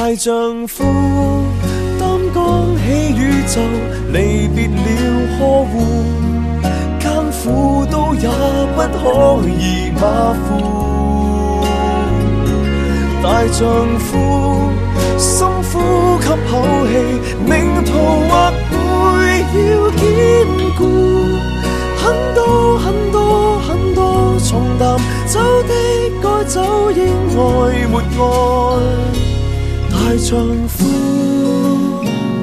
大丈夫担当起宇宙，离别了呵护，艰苦都也不可以马虎。大丈夫深呼吸口气，命途或会要坚固。很多很多很多重担，走的该走，应爱没爱。大丈夫。